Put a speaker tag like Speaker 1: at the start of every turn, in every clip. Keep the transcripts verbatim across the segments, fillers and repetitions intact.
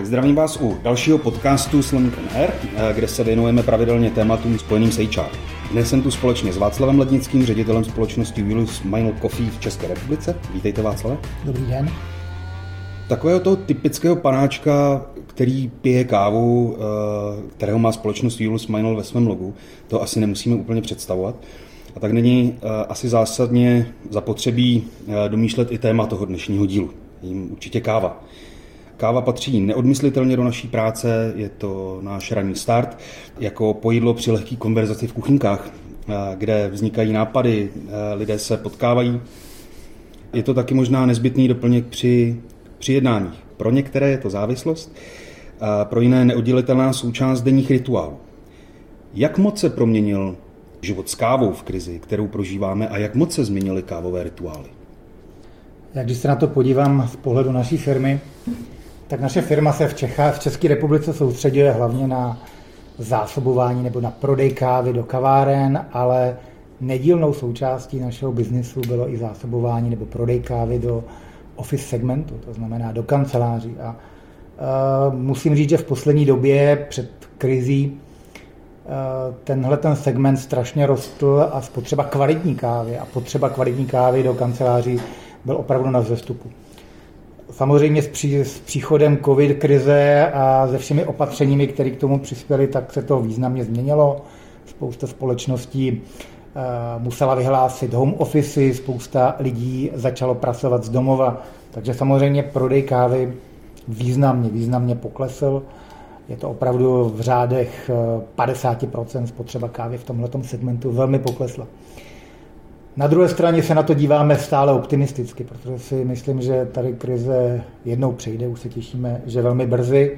Speaker 1: Zdravím vás u dalšího podcastu Slon on Air, kde se věnujeme pravidelně tématům spojeným s há er. Dnes jsem tu společně s Václavem Lednickým, ředitelem společnosti Willus Meinl Coffee v České republice. Vítejte, Václave.
Speaker 2: Dobrý den.
Speaker 1: Takového toho typického panáčka, který pije kávu, kterého má společnost Willus Meinl ve svém logu, to asi nemusíme úplně představovat. A tak není asi zásadně zapotřebí domýšlet i téma toho dnešního dílu. Jím určitě káva. Káva patří neodmyslitelně do naší práce, je to náš ranní start, jako pojídlo při lehký konverzaci v kuchynkách, kde vznikají nápady, lidé se potkávají. Je to taky možná nezbytný doplněk při, při jednáních. Pro některé je to závislost, a pro jiné neoddělitelná součást denních rituálů. Jak moc se proměnil život s kávou v krizi, kterou prožíváme, a jak moc se změnily kávové rituály?
Speaker 2: Jak když se na to podívám z pohledu naší firmy, tak naše firma se v Čechách, v České republice soustředuje hlavně na zásobování nebo na prodej kávy do kaváren, ale nedílnou součástí našeho biznisu bylo i zásobování nebo prodej kávy do office segmentu, to znamená do kanceláří. A uh, musím říct, že v poslední době před krizí uh, tenhle ten segment strašně rostl a spotřeba kvalitní kávy a potřeba kvalitní kávy do kanceláří byl opravdu na vzestupu. Samozřejmě s, pří, s příchodem covid krize a se všemi opatřeními, které k tomu přispěly, tak se to významně změnilo. Spousta společností uh, musela vyhlásit home office, spousta lidí začalo pracovat z domova, takže samozřejmě prodej kávy významně, významně poklesl. Je to opravdu v řádech padesát procent spotřeba kávy v tomhletom segmentu velmi poklesla. Na druhé straně se na to díváme stále optimisticky, protože si myslím, že tady krize jednou přejde, už se těšíme, že velmi brzy.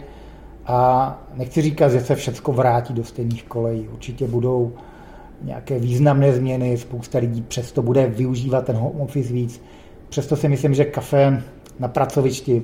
Speaker 2: A nechci říkat, že se všechno vrátí do stejných kolejí. Určitě budou nějaké významné změny, spousta lidí přesto bude využívat ten home office víc. Přesto si myslím, že kafe na pracovišti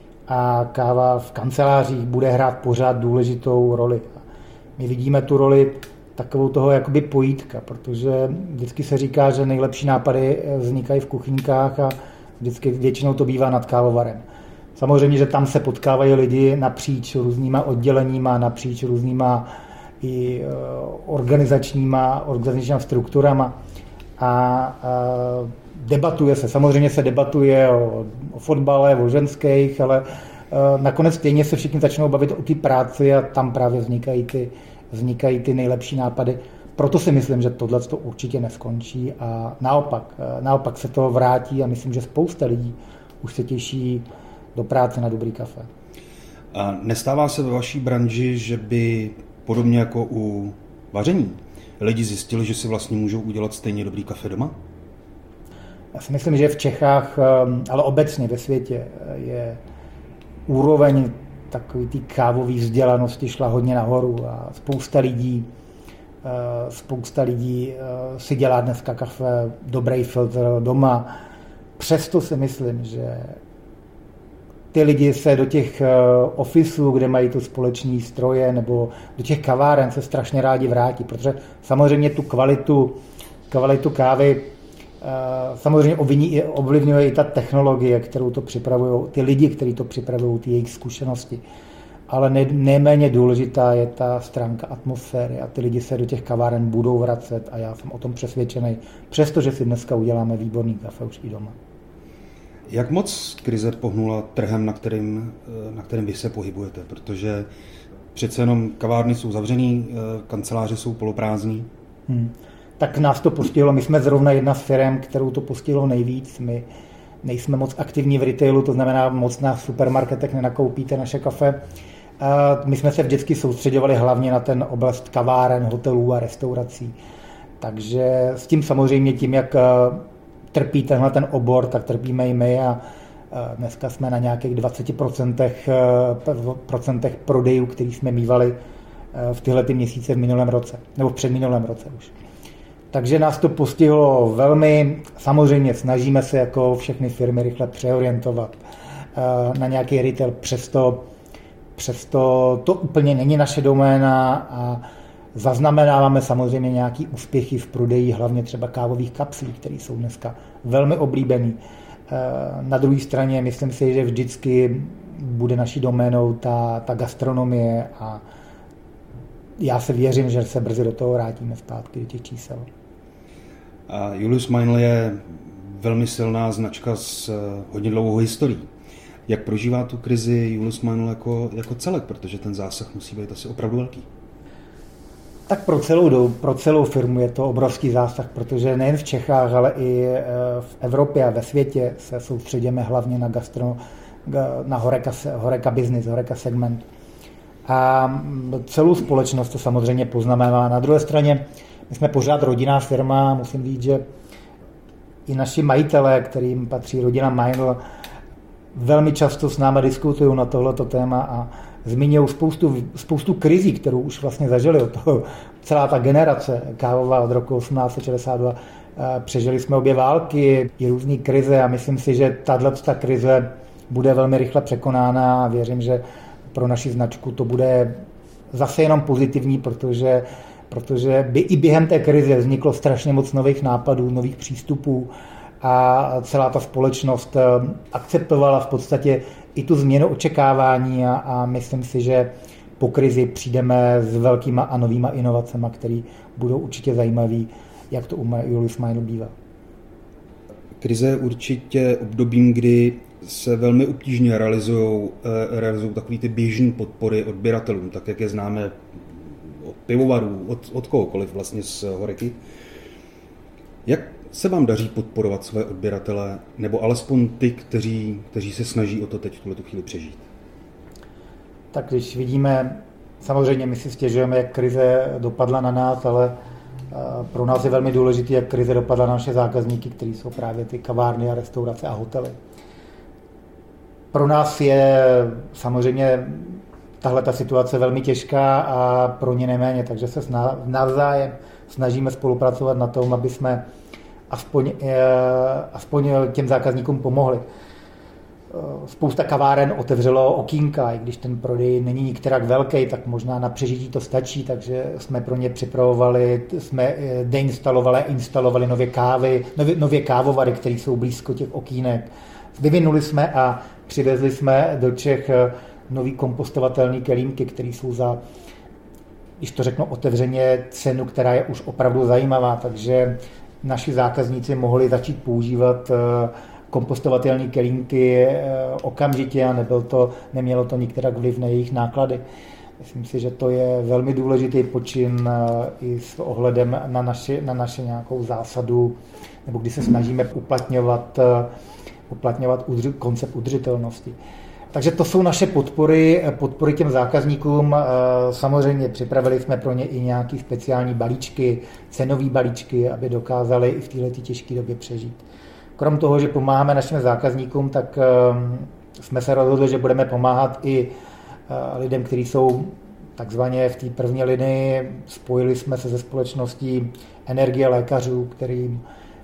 Speaker 2: a káva v kancelářích bude hrát pořád důležitou roli. My vidíme tu roli takovou toho jakoby pojítka, protože vždycky se říká, že nejlepší nápady vznikají v kuchyňkách a vždycky většinou to bývá nad kávovarem. Samozřejmě, že tam se potkávají lidi napříč různýma odděleníma, napříč různýma i organizačníma, organizačníma strukturama a, a debatuje se. Samozřejmě se debatuje o, o fotbale, o ženských, ale nakonec stejně se všichni začnou bavit o té práci a tam právě vznikají ty vznikají ty nejlepší nápady. Proto si myslím, že tohle to určitě neskončí a naopak, naopak se to vrátí a myslím, že spousta lidí už se těší do práce na dobrý kafe.
Speaker 1: A nestává se ve vaší branži, že by podobně jako u vaření lidi zjistili, že si vlastně můžou udělat stejně dobrý kafe doma?
Speaker 2: Já si myslím, že v Čechách, ale obecně ve světě je úroveň takový ty kávové vzdělanosti šla hodně nahoru a spousta lidí, spousta lidí si dělá dneska kafe, dobrý filtr doma. Přesto si myslím, že ty lidi se do těch officeů, kde mají tu společní stroje, nebo do těch kaváren se strašně rádi vrátí, protože samozřejmě tu kvalitu, kvalitu kávy samozřejmě ovlivňuje i ta technologie, kterou to připravují, ty lidi, kteří to připravují, ty jejich zkušenosti. Ale ne, nejméně důležitá je ta stránka atmosféry a ty lidi se do těch kaváren budou vracet a já jsem o tom přesvědčený, přestože si dneska uděláme výborný kafe už i doma.
Speaker 1: Jak moc krize pohnula trhem, na kterým, na kterým vy se pohybujete? Protože přece jenom kavárny jsou zavřený, kanceláře jsou poloprázdný.
Speaker 2: Hmm. Tak nás to postihlo. My jsme zrovna jedna z firem, kterou to postihlo nejvíc. My nejsme moc aktivní v retailu, to znamená, moc na supermarketech nenakoupíte naše kafe. My jsme se vždycky soustředovali hlavně na ten oblast kaváren, hotelů a restaurací. Takže s tím samozřejmě tím, jak trpí tenhle ten obor, tak trpíme i my a dneska jsme na nějakých dvacet procent prodejů, který jsme mívali v tyhle ty měsíce v minulém roce, nebo v předminulém roce už. Takže nás to postihlo velmi, samozřejmě snažíme se jako všechny firmy rychle přeorientovat na nějaký retail, přesto, přesto to úplně není naše doména a zaznamenáváme samozřejmě nějaký úspěchy v prodeji, hlavně třeba kávových kapslí, které jsou dneska velmi oblíbený. Na druhé straně myslím si, že vždycky bude naší doménou ta, ta gastronomie a já se věřím, že se brzy do toho vrátíme zpátky do těch čísel.
Speaker 1: A Julius Meinl je velmi silná značka s hodně dlouhou historií. Jak prožívá tu krizi Julius Meinl jako, jako celek, protože ten zásah musí být asi opravdu velký?
Speaker 2: Tak pro celou, pro celou firmu je to obrovský zásah, protože nejen v Čechách, ale i v Evropě a ve světě se soustředíme hlavně na gastro, na Horeca, Horeca business, Horeca segment. A celou společnost to samozřejmě poznamená. Na druhé straně, my jsme pořád rodinná firma, musím říct, že i naši majitelé, kterým patří rodina Meinl, velmi často s námi diskutují na tohleto téma a zmiňují spoustu, spoustu krizí, kterou už vlastně zažili od toho. Celá ta generace kávová od roku osmnáct set šedesát dva. Přežili jsme obě války, i různé krize a myslím si, že tato krize bude velmi rychle překonána a věřím, že pro naši značku to bude zase jenom pozitivní, protože, protože by i během té krize vzniklo strašně moc nových nápadů, nových přístupů a celá ta společnost akceptovala v podstatě i tu změnu očekávání a, a myslím si, že po krizi přijdeme s velkýma a novýma inovacemi, které budou určitě zajímavé, jak to u Julius Meinl bývá.
Speaker 1: Krize je určitě obdobím, kdy se velmi obtížně realizují, realizují takové ty běžné podpory odběratelům, tak jak je známe od pivovarů, od, od kohokoliv vlastně z Horeky. Jak se vám daří podporovat své odběratele, nebo alespoň ty, kteří, kteří se snaží o to teď v tuhle chvíli přežít?
Speaker 2: Tak když vidíme, samozřejmě my si stěžujeme, jak krize dopadla na nás, ale pro nás je velmi důležité, jak krize dopadla na naše zákazníky, kteří jsou právě ty kavárny a restaurace a hotely. Pro nás je samozřejmě tahle ta situace velmi těžká a pro ně neméně, takže se navzájem snažíme spolupracovat na tom, aby jsme aspoň, aspoň těm zákazníkům pomohli. Spousta kaváren otevřelo okýnka, i když ten prodej není nikterak velký, tak možná na přežití to stačí, takže jsme pro ně připravovali, jsme deinstalovali, instalovali nově kávy, nově, nově kávovary, které jsou blízko těch okýnek. Vyvinuli jsme a přivezli jsme do Čech nový kompostovatelný kelímky, které jsou za, když to řeknu otevřeně, cenu, která je už opravdu zajímavá, takže naši zákazníci mohli začít používat kompostovatelné kelímky okamžitě a nebyl to, nemělo to nikterak vliv na jejich náklady. Myslím si, že to je velmi důležitý počin i s ohledem na naši, na naši nějakou zásadu, nebo když se snažíme uplatňovat, uplatňovat udři, koncept udržitelnosti. Takže to jsou naše podpory, podpory těm zákazníkům. Samozřejmě připravili jsme pro ně i nějaké speciální balíčky, cenové balíčky, aby dokázali i v této těžké době přežít. Krom toho, že pomáháme našim zákazníkům, tak jsme se rozhodli, že budeme pomáhat i lidem, kteří jsou takzvaně v té první linii. Spojili jsme se se společností Energie lékařů, kterým,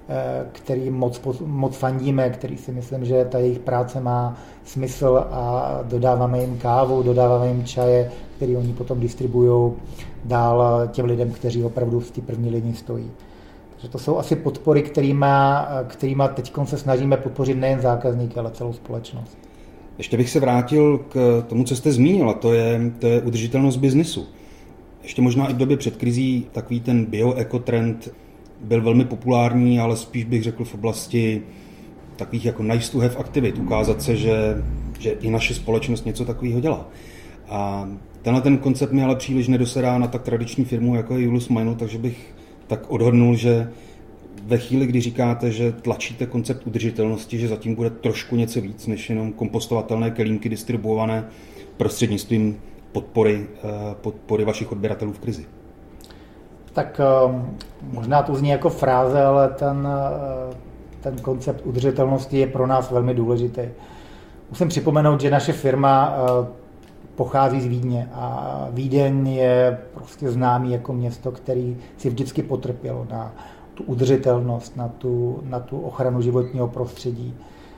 Speaker 2: kterým moc, moc fandíme, který si myslím, že ta jejich práce má smysl a dodáváme jim kávu, dodáváme jim čaje, který oni potom distribuují dál těm lidem, kteří opravdu v té první linii stojí. Takže to jsou asi podpory, kterýma, kterýma teď se snažíme podpořit nejen zákazníky, ale celou společnost.
Speaker 1: Ještě bych se vrátil k tomu, co jste zmínil, a to je, to je udržitelnost biznisu. Ještě možná i v době před krizí takový ten bio-eco-trend byl velmi populární, ale spíš bych řekl v oblasti takových jako nice to have aktivit. Ukázat se, že, že i naše společnost něco takového dělá. A tenhle ten koncept mi ale příliš nedosedá na tak tradiční firmu, jako je Julius Meinl, takže bych tak odhodnul, že ve chvíli, kdy říkáte, že tlačíte koncept udržitelnosti, že zatím bude trošku něco víc, než jenom kompostovatelné kelímky distribuované prostřednictvím podpory, podpory vašich odběratelů v krizi.
Speaker 2: Tak možná to zní jako fráze, ale ten, ten koncept udržitelnosti je pro nás velmi důležitý. Musím připomenout, že naše firma pochází z Vídně a Vídeň je prostě známý jako město, který si vždycky potrpělo na tu udržitelnost, na tu, na tu ochranu životního prostředí.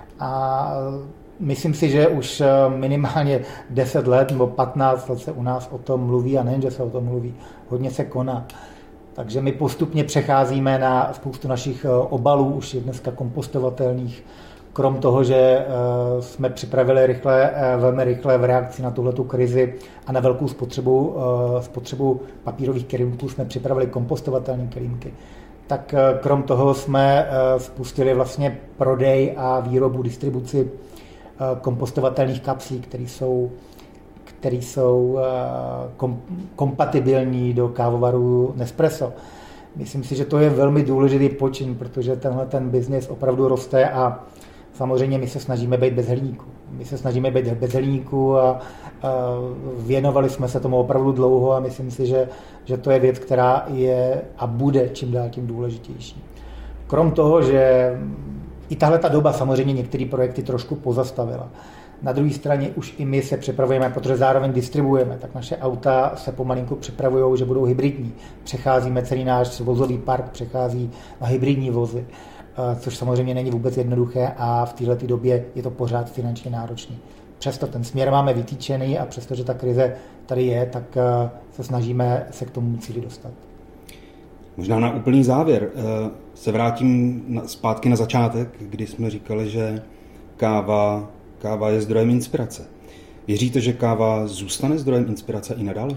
Speaker 2: A myslím si, že už minimálně deset let nebo patnáct let se u nás o tom mluví a nejen, že se o tom mluví, hodně se koná. Takže my postupně přecházíme na spoustu našich obalů, už je dneska kompostovatelných, krom toho, že jsme připravili rychle, velmi rychle v reakci na tuhletu krizi a na velkou spotřebu, spotřebu papírových kelímků jsme připravili kompostovatelné kelímky. Tak krom toho jsme spustili vlastně prodej a výrobu, distribuci kompostovatelných kapslí, které jsou, které jsou kom, kompatibilní do kávovaru Nespresso. Myslím si, že to je velmi důležitý počin, protože tenhle ten biznis opravdu roste a samozřejmě my se snažíme být bez hliníku. My se snažíme být bez hliníku a, a věnovali jsme se tomu opravdu dlouho a myslím si, že, že to je věc, která je a bude čím dál tím důležitější. Krom toho, že i tahle ta doba samozřejmě některé projekty trošku pozastavila. Na druhé straně už i my se připravujeme, protože zároveň distribuujeme, tak naše auta se pomalinku připravují, že budou hybridní. Přecházíme celý náš vozový park, přechází na hybridní vozy, což samozřejmě není vůbec jednoduché a v této době je to pořád finančně náročný. Přesto ten směr máme vytýčený a přestože ta krize tady je, tak se snažíme se k tomu cíli dostat.
Speaker 1: Možná na úplný závěr se vrátím zpátky na začátek, kdy jsme říkali, že káva, káva je zdrojem inspirace. Věříte, že káva zůstane zdrojem inspirace i nadále?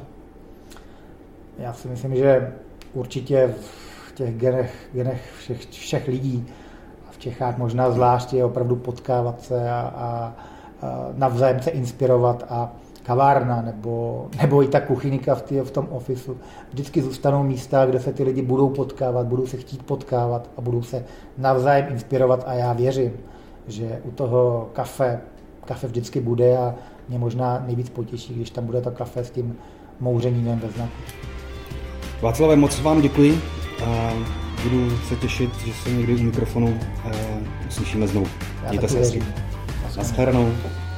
Speaker 2: Já si myslím, že určitě v těch genech, genech všech, všech lidí a v Čechách možná zvláště je opravdu potkávat se a, a, a navzájem se inspirovat a kavárna nebo, nebo i ta kuchyňka v, tý, v tom ofisu. Vždycky zůstanou místa, kde se ty lidi budou potkávat, budou se chtít potkávat a budou se navzájem inspirovat a já věřím, že u toho kafe, kafe vždycky bude a mě možná nejvíc potěší, když tam bude to kafe s tím mouřením ve znaku.
Speaker 1: Václave, moc vám děkuji a budu se těšit, že se někdy u mikrofonu uslyšíme znovu. Mějte se hezky. Naschledanou.